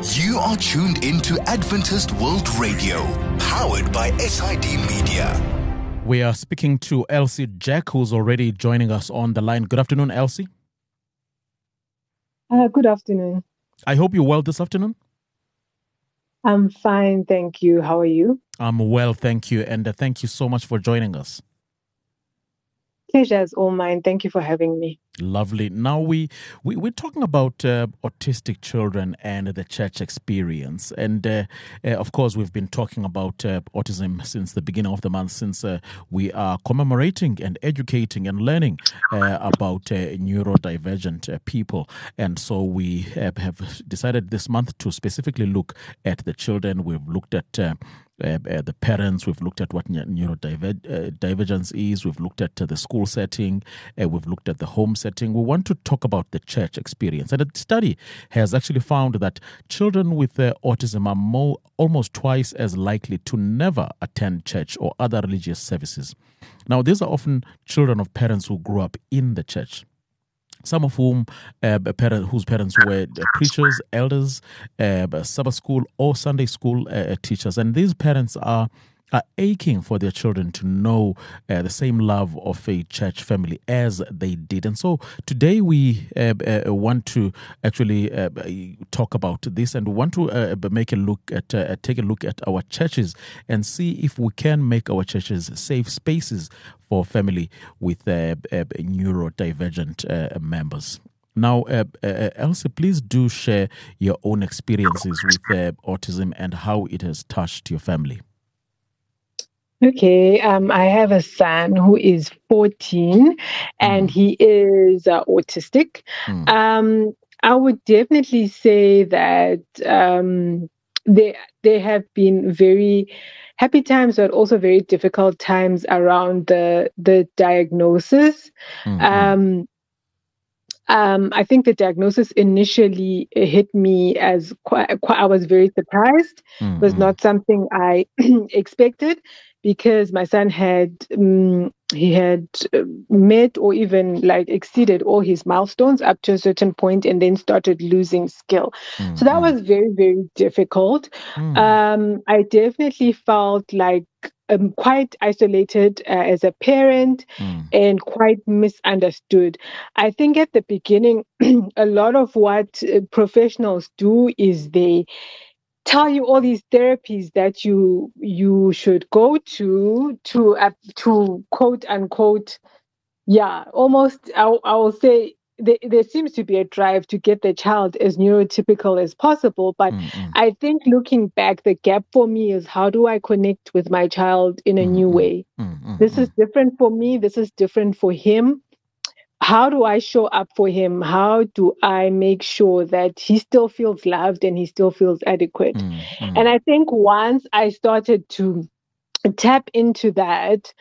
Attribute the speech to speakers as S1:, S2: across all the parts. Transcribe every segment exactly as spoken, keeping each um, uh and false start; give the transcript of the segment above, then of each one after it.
S1: You are tuned into Adventist World Radio, powered by S I D Media.
S2: We are speaking to Elsie Jack, who's already joining us on the line. Good afternoon, Elsie.
S3: Uh, good afternoon.
S2: I hope you're well this afternoon.
S3: I'm fine, thank you. How are you?
S2: I'm well, thank you. And uh, thank you so much for joining us.
S3: Pleasure is all mine. Thank you for having me.
S2: Lovely. Now, we, we, we're talking about uh, autistic children and the church experience. And, uh, uh, of course, we've been talking about uh, autism since the beginning of the month, since uh, we are commemorating and educating and learning uh, about uh, neurodivergent uh, people. And so we uh, have decided this month to specifically look at the children. We've looked at uh, Uh, uh, the parents, we've looked at what neurodivergence uh, is, we've looked at uh, the school setting, uh, we've looked at the home setting. We want to talk about the church experience. And a study has actually found that children with uh, autism are more, almost twice as likely to never attend church or other religious services. Now, these are often children of parents who grew up in the church, some of whom, uh, parent, whose parents were uh, preachers, elders, uh, Sabbath school or Sunday school uh, teachers. And these parents are, are aching for their children to know uh, the same love of a church family as they did. And so today we uh, uh, want to actually uh, talk about this, and we want to uh, make a look at, uh, take a look at our churches and see if we can make our churches safe spaces for family with uh, uh, neurodivergent uh, members. Now, uh, uh, Elsie, please do share your own experiences with uh, autism and how it has touched your family.
S3: Okay, um, I have a son who is fourteen and
S2: Mm.
S3: he is uh, autistic.
S2: Mm.
S3: Um, I would definitely say that um, there, there have been very happy times, but also very difficult times around the, the diagnosis.
S2: Mm.
S3: Um, Um, I think the diagnosis initially hit me as quite, quite, I was very surprised.
S2: Mm.
S3: It was not something I expected, because my son had um, he had uh, met or even like exceeded all his milestones up to a certain point, and then started losing skill.
S2: Mm.
S3: So that
S2: Mm.
S3: was very, very difficult.
S2: Mm.
S3: Um, I definitely felt like um, quite isolated uh, as a parent
S2: Mm.
S3: and quite misunderstood. I think at the beginning, a lot of what uh, professionals do is they tell you all these therapies that you you should go to to uh, to quote unquote, yeah, almost I, I will say there, there seems to be a drive to get the child as neurotypical as possible. But
S2: Mm.
S3: I think looking back, the gap for me is, how do I connect with my child in a
S2: Mm.
S3: new
S2: Mm.
S3: way?
S2: Mm.
S3: This is
S2: Mm.
S3: different for me. This is different for him. How do I show up for him? How do I make sure that he still feels loved and he still feels adequate?
S2: Mm. Mm.
S3: And I think once I started to tap into that,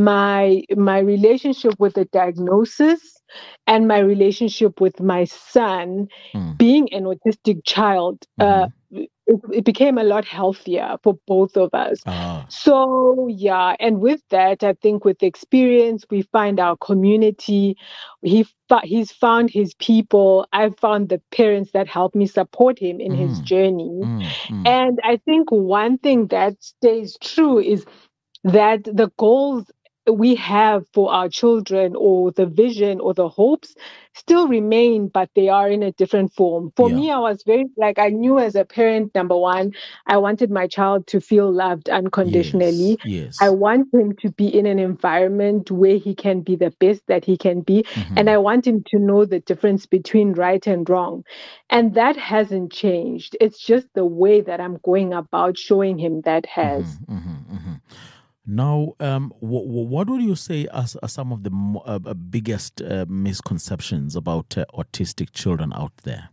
S3: my my relationship with the diagnosis and my relationship with my son
S2: Mm.
S3: being an autistic child, uh, it, it became a lot healthier for both of us.
S2: Ah.
S3: So yeah, and with that, I think with experience, we find our community. He fo- he's found his people. I've found the parents that help me support him in his
S2: Mm.
S3: journey.
S2: Mm. Mm.
S3: And I think one thing that stays true is that the goals we have for our children, or the vision or the hopes, still remain, but they are in a different form. For
S2: Yeah.
S3: me, I was very, like, I knew as a parent, number one, I wanted my child to feel loved unconditionally.
S2: Yes.
S3: I
S2: Yes.
S3: want him to be in an environment where he can be the best that he can be.
S2: Mm-hmm.
S3: And I want him to know the difference between right and wrong. And that hasn't changed. It's just the way that I'm going about showing him that has.
S2: Mm-hmm. Mm-hmm. Mm-hmm. Now, um, w- w- what would you say are, are some of the mo- uh, uh, biggest uh, misconceptions about uh, autistic children out there?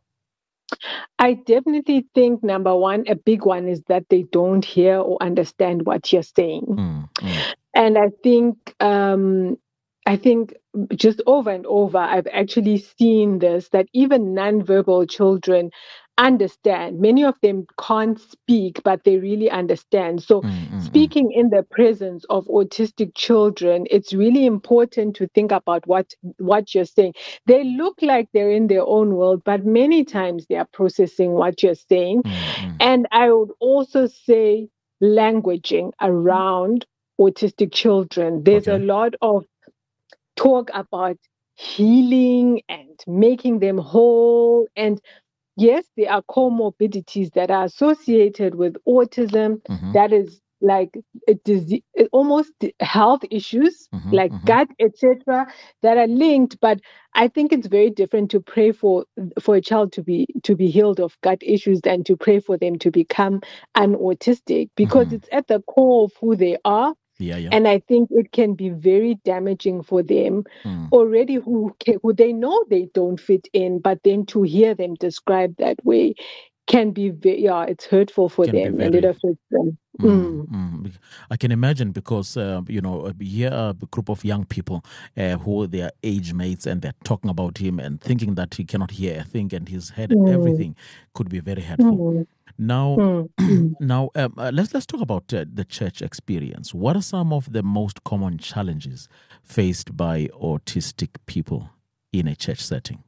S3: I definitely think, number one, a big one is that they don't hear or understand what you're saying.
S2: Mm. Mm.
S3: And I think, um, I think just over and over, I've actually seen this, that even nonverbal children understand. Many of them can't speak, but they really understand. So,
S2: Mm-hmm.
S3: speaking in the presence of autistic children, it's really important to think about what what you're saying. They look like they're in their own world, but many times they are processing what you're saying.
S2: Mm-hmm.
S3: And I would also say languaging around autistic children. There's
S2: Okay.
S3: a lot of talk about healing and making them whole. And yes, there are comorbidities that are associated with autism.
S2: Mm-hmm.
S3: That is like a disease, almost health issues
S2: Mm-hmm.
S3: like
S2: Mm-hmm.
S3: gut, et cetera, that are linked. But I think it's very different to pray for for a child to be to be healed of gut issues than to pray for them to become an autistic, because
S2: Mm-hmm.
S3: it's at the core of who they are.
S2: Yeah, yeah.
S3: And I think it can be very damaging for them
S2: Mm.
S3: already who ca- who they know they don't fit in, but then to hear them described that way can be very, yeah, it's hurtful for
S2: Can be
S3: them and it
S2: very.
S3: affects them.
S2: Mm,
S3: Mm.
S2: mm. I can imagine because, uh, you know, here are a group of young people uh, who they are age mates and they're talking about him and thinking that he cannot hear a thing and he's heard
S3: Mm.
S2: everything could be very hurtful.
S3: Mm.
S2: Now,
S3: Mm. Mm.
S2: now um, uh, let's let's talk about uh, the church experience. What are some of the most common challenges faced by autistic people in a church setting?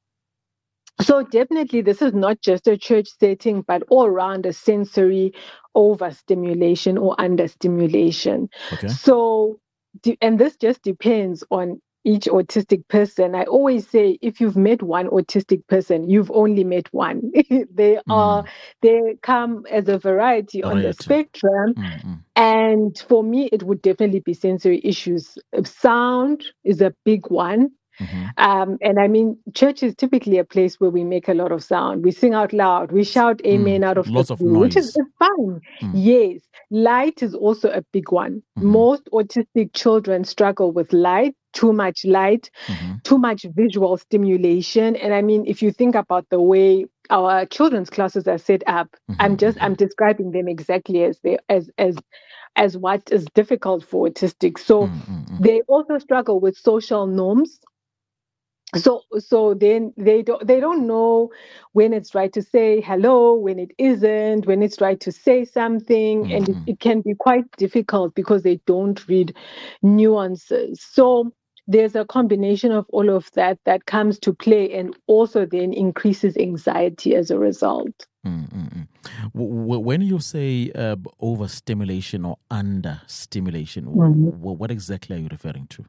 S3: So definitely this is not just a church setting, but all around a sensory overstimulation or understimulation.
S2: Okay.
S3: So, de- and this just depends on each autistic person. I always say if you've met one autistic person, you've only met one. they are,
S2: Mm.
S3: they come as a variety on the
S2: Right.
S3: spectrum.
S2: Mm, mm,
S3: And for me, it would definitely be sensory issues. Sound is a big one.
S2: mhm.
S3: Um, and I mean, church is typically a place where we make a lot of sound. We sing out loud. We shout
S2: Mm.
S3: amen out of the
S2: Lots of
S3: blue, which is
S2: noise.
S3: is fine.
S2: Mm,
S3: Yes. Light is also a big one.
S2: mhm,
S3: Most autistic children struggle with light, too much light,
S2: mhm,
S3: too much visual stimulation. And I mean, if you think about the way our children's classes are set up, I'm
S2: mhm,
S3: just
S2: mhm.
S3: I'm describing them exactly as they as as as what is difficult for autistics. So
S2: Mm, mm, mm.
S3: they also struggle with social norms. So so then they don't they don't know when it's right to say hello, when it isn't, when it's right to say something,
S2: Mm,
S3: and it,
S2: mm.
S3: it can be quite difficult because they don't read nuances. So there's a combination of all of that that comes to play and also then increases anxiety as a result.
S2: Mm, mm, mm. W- w- when you say uh, overstimulation or understimulation, w- w- what exactly are you referring to?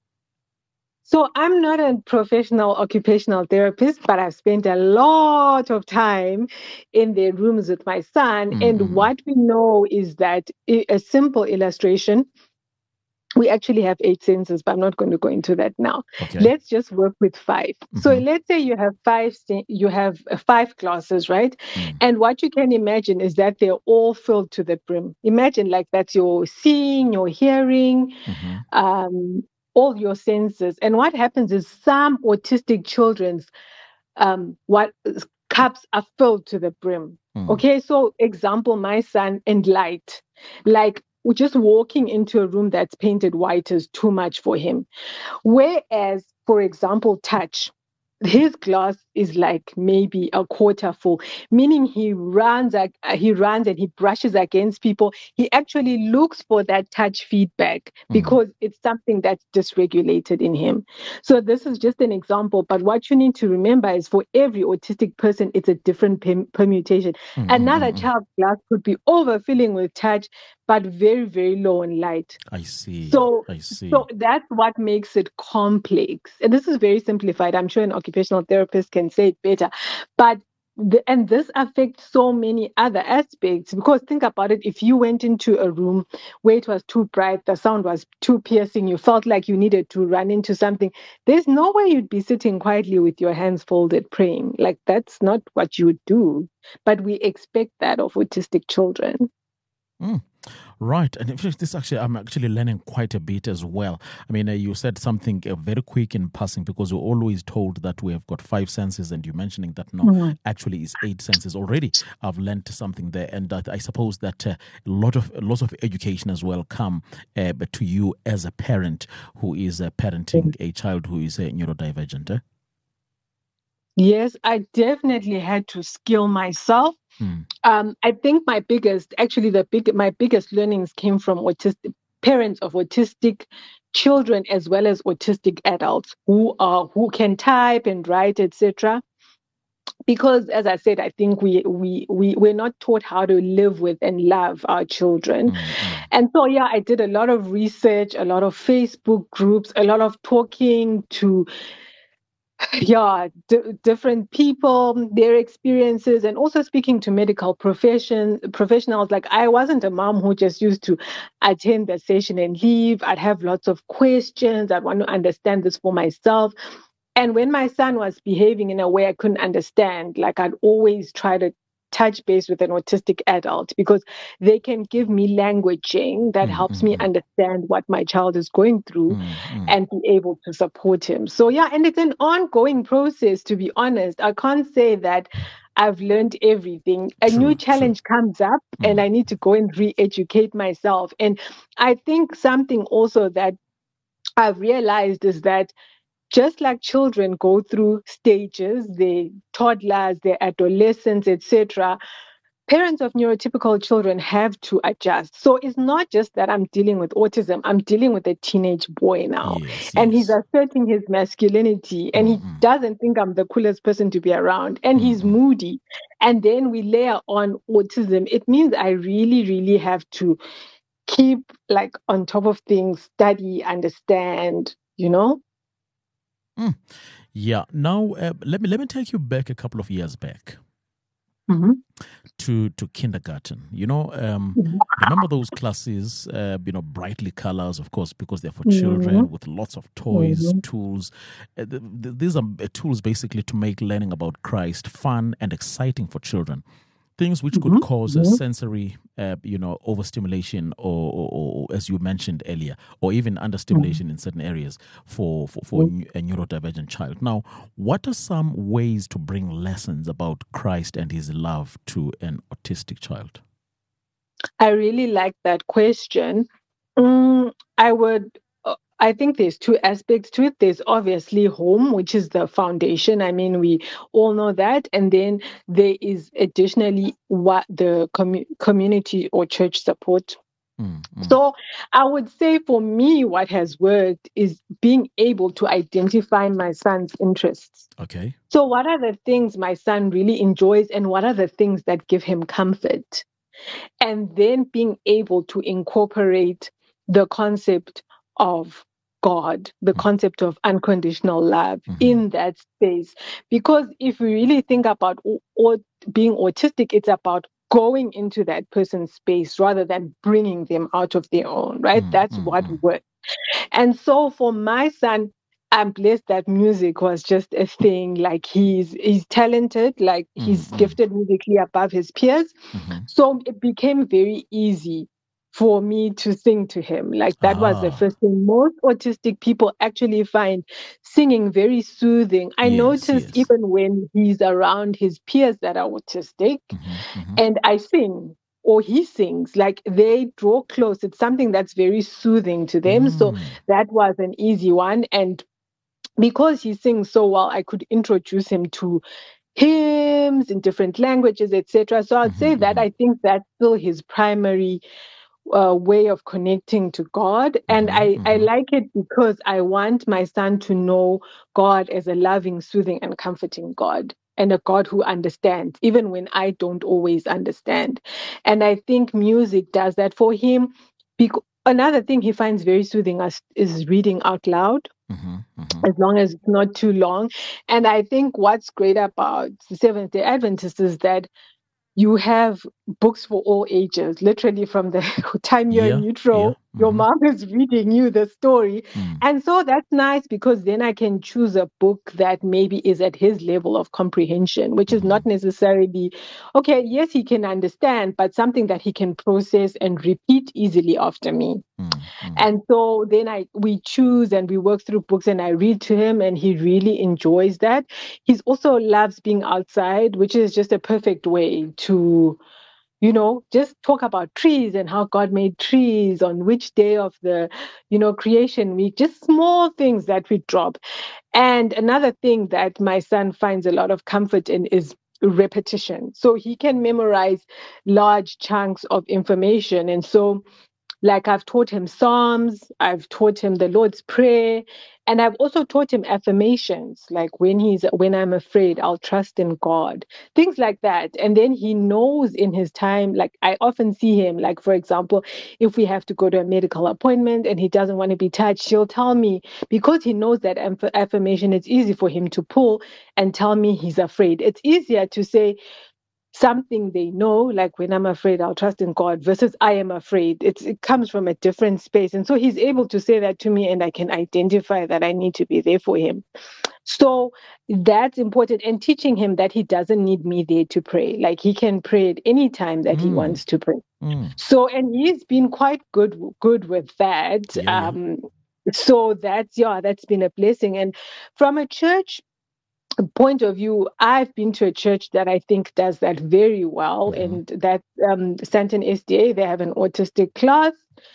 S3: So I'm not a professional occupational therapist, but I've spent a lot of time in the rooms with my son.
S2: Mm,
S3: And
S2: mm,
S3: what we know is that i- a simple illustration, we actually have eight senses, but I'm not going to go into that now.
S2: okay.
S3: Let's just work with five. So
S2: Mhm.
S3: let's say you have five, sen- you have uh, five glasses, right?
S2: Mm,
S3: And what you can imagine is that they're all filled to the brim. Imagine like that's your seeing, your hearing,
S2: mhm,
S3: um, all your senses. And what happens is some autistic children's um, what cups are filled to the brim.
S2: mm,
S3: Okay, so example, my son and light, like just walking into a room that's painted white is too much for him. Whereas, for example, touch, his glass is like maybe a quarter full, meaning he runs, ag- uh, he runs and he brushes against people. He actually looks for that touch feedback
S2: mm.
S3: because it's something that's dysregulated in him. So this is just an example, but what you need to remember is for every autistic person, it's a different perm- permutation.
S2: Mm, mm,
S3: Another
S2: mm, mm.
S3: child's glass could be overfilling with touch, but very, very low in light.
S2: I see.
S3: So,
S2: I see.
S3: so that's what makes it complex. And this is very simplified. I'm sure an occupational therapist can say it better. But the, and this affects so many other aspects because think about it. If you went into a room where it was too bright, the sound was too piercing, you felt like you needed to run into something, there's no way you'd be sitting quietly with your hands folded praying. Like that's not what you would do. But we expect that of autistic children.
S2: Mm. Right, and in fact, this actually, I'm actually learning quite a bit as well. I mean, uh, you said something uh, very quick in passing because we're always told that we have got five senses, and you're mentioning that no,
S3: Mm-hmm.
S2: actually, it's eight senses already. I've learned something there, and that I suppose that uh, a lot of lots of education as well come uh, but to you as a parent who is uh, parenting a child who is uh, neurodivergent. Eh?
S3: Yes, I definitely had to skill myself.
S2: Mm.
S3: Um, I think my biggest, actually, the big, my biggest learnings came from autistic parents of autistic children as well as autistic adults who are who can type and write, et cetera. Because, as I said, I think we we we we're not taught how to live with and love our children.
S2: Mm. Mm.
S3: And so, yeah, I did a lot of research, a lot of Facebook groups, a lot of talking to yeah d- different people, their experiences, and also speaking to medical profession professionals. Like, I wasn't a mom who just used to attend the session and leave. I'd have lots of questions. I'd want to understand this for myself. And when my son was behaving in a way I couldn't understand, like, I'd always try to touch base with an autistic adult because they can give me languaging that
S2: Mm.
S3: helps
S2: Mm.
S3: me
S2: Mm.
S3: understand what my child is going through
S2: Mm. Mm.
S3: and be able to support him. So, yeah, and it's an ongoing process, to be honest. I can't say that I've learned everything. A new
S2: True. True.
S3: challenge comes up and
S2: Mm.
S3: I need to go and re educate myself. And I think something also that I've realized is that just like children go through stages, the toddlers, their adolescents, et cetera, parents of neurotypical children have to adjust. So it's not just that I'm dealing with autism, I'm dealing with a teenage boy now.
S2: Yes.
S3: And he's
S2: Yes.
S3: asserting his masculinity and
S2: Mm.
S3: he
S2: Mm.
S3: doesn't think I'm the coolest person to be around. And
S2: Mm.
S3: he's
S2: Mm.
S3: moody. And then we layer on autism. It means I really, really have to keep like on top of things, study, understand, you know?
S2: Mm. Yeah. Now, uh, let me let me take you back a couple of years back
S3: Mhm.
S2: to to kindergarten. You know, um, remember those classes? Uh, you know, brightly colors, of course, because they're for
S3: Mhm.
S2: children with lots of toys,
S3: Mhm.
S2: tools. Uh, th- th- these are uh, tools basically to make learning about Christ fun and exciting for children. Things which could
S3: Mhm.
S2: cause a
S3: Mhm.
S2: sensory, uh, you know, overstimulation, or, or, or, as you mentioned earlier, or even
S3: Mhm.
S2: understimulation in certain areas for for, for a
S3: Mhm.
S2: neu- a neurodivergent child. Now, what are some ways to bring lessons about Christ and His love to an autistic child?
S3: I really like that question. Mm, I would, uh, I think there's two aspects to it. There's obviously home, which is the foundation. I mean, we all know that. And then there is additionally what the commu- community or church support.
S2: Mm. Mm.
S3: So I would say for me, what has worked is being able to identify my son's interests.
S2: Okay.
S3: So, what are the things my son really enjoys, and what are the things that give him comfort? And then being able to incorporate the concept of God, the
S2: Mm.
S3: concept of unconditional love
S2: Mm-hmm.
S3: in that space. Because if we really think about au- au- being autistic, it's about going into that person's space rather than bringing them out of their own, right?
S2: Mm.
S3: That's
S2: Mm.
S3: what
S2: Mm.
S3: works. And so for my son, I'm blessed that music was just a thing. Like, he's he's talented, like
S2: Mm.
S3: he's
S2: Mm.
S3: gifted musically above his peers.
S2: Mm-hmm.
S3: So it became very easy for me to sing to him. Like, that was the
S2: Ah,
S3: first thing. Most autistic people actually find singing very soothing. I
S2: yes,
S3: notice
S2: yes.
S3: even when he's around his peers that are autistic,
S2: Mm-hmm. Mm-hmm.
S3: and I sing or he sings, like, they draw close. It's something that's very soothing to them. So
S2: Mm.
S3: that was an easy one. And because he sings so well, I could introduce him to hymns in different languages, et cetera. So I'd
S2: Mm-hmm.
S3: say that
S2: Mm-hmm.
S3: I think that's still his primary uh, way of connecting to God. And
S2: Mm-hmm.
S3: I, I
S2: Mm-hmm.
S3: like it because I want my son to know God as a loving, soothing, and comforting God, and a God who understands, even when I don't always understand. And I think music does that for him. Bec- Another thing he finds very soothing is, is reading out loud,
S2: Mm-hmm. Mm-hmm.
S3: as long as it's not too long. And I think what's great about the Seventh day Adventists is that you have books for all ages. Literally, from the time you're in
S2: Yeah, yeah.
S3: utero, your
S2: Mm-hmm.
S3: mom is reading you the story.
S2: Mm.
S3: And so that's nice because then I can choose a book that maybe is at his level of comprehension, which is
S2: Mm-hmm.
S3: not necessarily, okay, yes, he can understand, but something that he can process and repeat easily after me.
S2: Mm. Mm.
S3: And so then I we choose and we work through books and I read to him and he really enjoys that. He also loves being outside, which is just a perfect way to you know, just talk about trees and how God made trees on which day of the, you know, creation week, just small things that we drop. And another thing that my son finds a lot of comfort in is repetition. So he can memorize large chunks of information. And so, like, I've taught him Psalms, I've taught him the Lord's Prayer, and I've also taught him affirmations, like when he's when I'm afraid, I'll trust in God, things like that. And then he knows in his time, like I often see him, like for example, if we have to go to a medical appointment and he doesn't want to be touched, he'll tell me, because he knows that aff- affirmation, it's easy for him to pull and tell me he's afraid. It's easier to say something they know, like when I'm afraid, I'll trust in God, versus I am afraid. It's, it comes from a different space. And so he's able to say that to me, and I can identify that I need to be there for him. So that's important. And teaching him that he doesn't need me there to pray. Like he can pray at any time that mm. he wants to pray. Mm. So, and he's been quite good, good with that.
S2: Yeah,
S3: um,
S2: yeah.
S3: So that's, yeah, that's been a blessing. And from a church point of view, I've been to a church that I think does that very well, mm-hmm. and that um, Stanton S D A, they have an autistic class,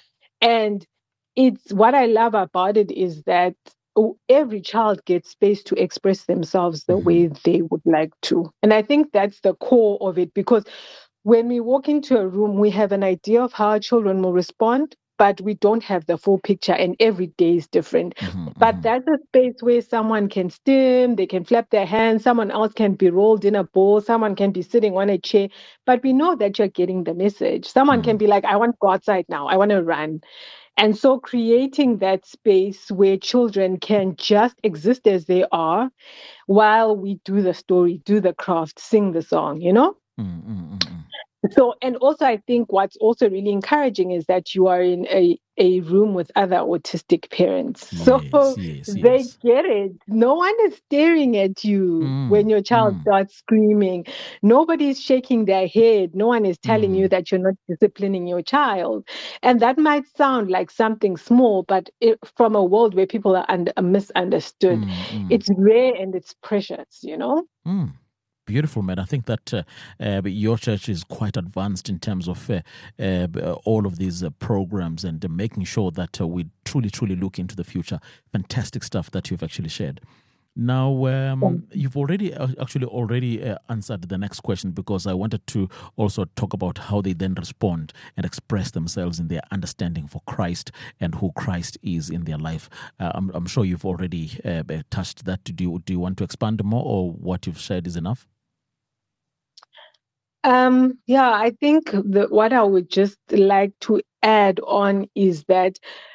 S3: and it's what I love about it is that every child gets space to express themselves the mm-hmm. way they would like to, and I think that's the core of it, because when we walk into a room, we have an idea of how our children will respond, but we don't have the full picture, and every day is different. Mm-hmm, but mm-hmm. that's a space where someone can stim, they can flap their hands, someone else can be rolled in a ball, someone can be sitting on a chair, but we know that you're getting the message. Someone mm-hmm. can be like, I want to go outside now, I want to run. And so creating that space where children can just exist as they are while we do the story, do the craft, sing the song, you know?
S2: Mm-hmm.
S3: So, and also I think what's also really encouraging is that you are in a, a room with other autistic parents. So
S2: yes, yes,
S3: they
S2: yes.
S3: get it. No one is staring at you mm, when your child mm. starts screaming. Nobody's shaking their head. No one is telling mm. you that you're not disciplining your child. And that might sound like something small, but it, from a world where people are, under, are misunderstood, mm, mm. it's rare and it's precious, you know?
S2: Mm. Beautiful, man. I think that uh, uh, your church is quite advanced in terms of uh, uh, all of these uh, programs and uh, making sure that uh, we truly, truly look into the future. Fantastic stuff that you've actually shared. Now, um, you've already uh, actually already uh, answered the next question, because I wanted to also talk about how they then respond and express themselves in their understanding for Christ and who Christ is in their life. Uh, I'm, I'm sure you've already uh, touched that. Do you, do you want to expand more, or what you've shared is enough?
S3: Um, yeah, I think the, what I would just like to add on is that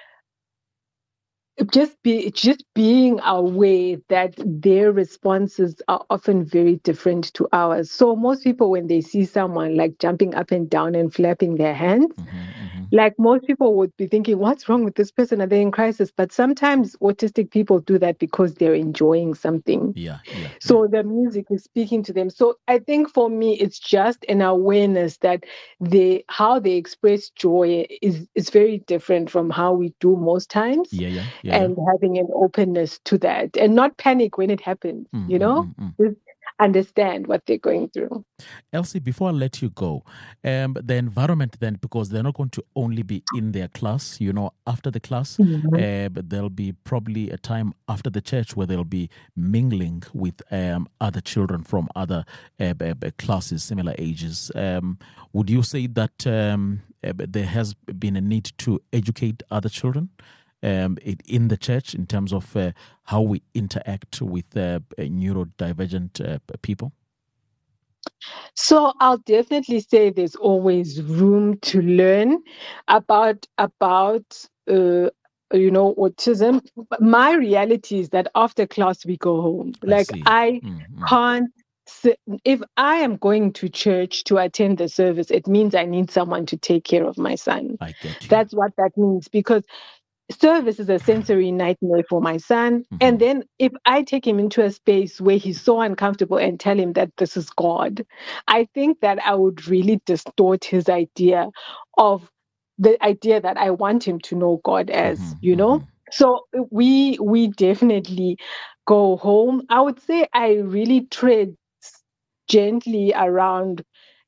S3: just be just being aware that their responses are often very different to ours. So most people, when they see someone like jumping up and down and flapping their hands, mm-hmm, mm-hmm. like most people would be thinking, what's wrong with this person? Are they in crisis? But sometimes autistic people do that because they're enjoying something.
S2: Yeah, yeah.
S3: So
S2: yeah.
S3: the music is speaking to them. So I think for me, it's just an awareness that they how they express joy is, is very different from how we do most times.
S2: Yeah, yeah. Yeah,
S3: and
S2: yeah.
S3: having an openness to that, and not panic when it happens, mm, you know, mm, mm, mm. Just understand what they're going through.
S2: Elsie, before I let you go, um, the environment then, because they're not going to only be in their class, you know, after the class, mm-hmm. uh, but there'll be probably a time after the church where they'll be mingling with um, other children from other uh, classes, similar ages. Um, would you say that um, uh, there has been a need to educate other children Um, in the church in terms of uh, how we interact with uh, neurodivergent uh, people?
S3: So I'll definitely say there's always room to learn about about uh, you know, autism. My reality is that after class we go home. Like I, I mm-hmm. can't. If I am going to church to attend the service, it means I need someone to take care of my son.
S2: I get you.
S3: That's what that means, because service is a sensory nightmare for my son. Mm-hmm. And then if I take him into a space where he's so uncomfortable and tell him that this is God, I think that I would really distort his idea of the idea that I want him to know God as, mm-hmm. you know? Mm-hmm. So we we definitely go home. I would say I really tread gently around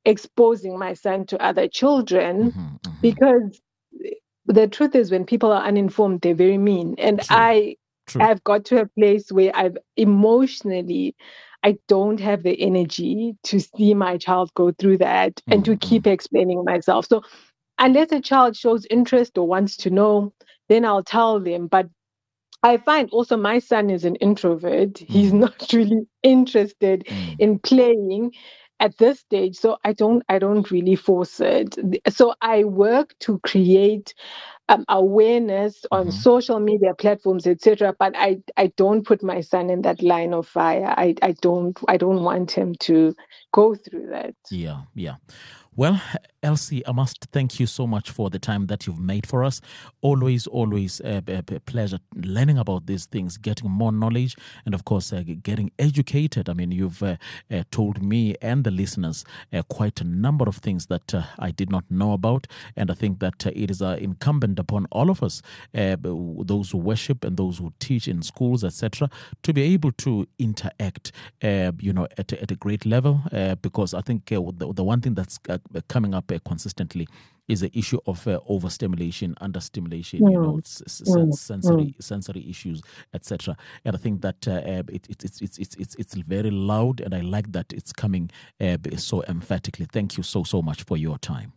S3: exposing my son to other children,
S2: Mm-hmm, mm-hmm.
S3: because the truth is, when people are uninformed, they're very mean. And
S2: True.
S3: I,
S2: True.
S3: I've got to a place where I've emotionally, I don't have the energy to see my child go through that mm-hmm. and to keep explaining myself. So unless a child shows interest or wants to know, then I'll tell them. But I find also my son is an introvert. Mm. He's not really interested mm. in playing at this stage. So I don't, I don't really force it. So I work to create um, awareness on mm-hmm. social media platforms, et cetera. But I, I don't put my son in that line of fire. I, I don't, I don't want him to go through that.
S2: Yeah, yeah. Well, Elsie, I must thank you so much for the time that you've made for us. Always, always a, a, a pleasure learning about these things, getting more knowledge, and of course, uh, getting educated. I mean, you've uh, uh, told me and the listeners uh, quite a number of things that uh, I did not know about, and I think that uh, it is uh, incumbent upon all of us, uh, those who worship and those who teach in schools, et cetera, to be able to interact, uh, you know, at, at a great level, uh, because I think uh, the, the one thing that's uh, coming up uh, consistently is the issue of uh, overstimulation, understimulation, mm. you know, s- s- mm. sensory mm. sensory issues, et cetera. And I think that uh, it, it, it's it's it's it's it's very loud, and I like that it's coming uh, so emphatically. Thank you so so much for your time.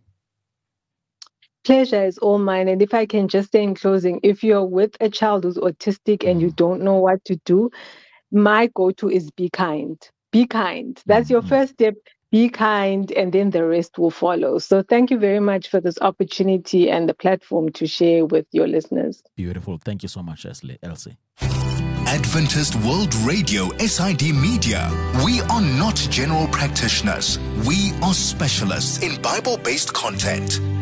S3: Pleasure is all mine. And if I can just say in closing, if you're with a child who's autistic mm. and you don't know what to do, my go-to is be kind. Be kind. That's mm. your mm. first step. Be kind, and then the rest will follow. So thank you very much for this opportunity and the platform to share with your listeners.
S2: Beautiful. Thank you so much, Elsie.
S1: Adventist World Radio, S I D Media. We are not general practitioners. We are specialists in Bible-based content.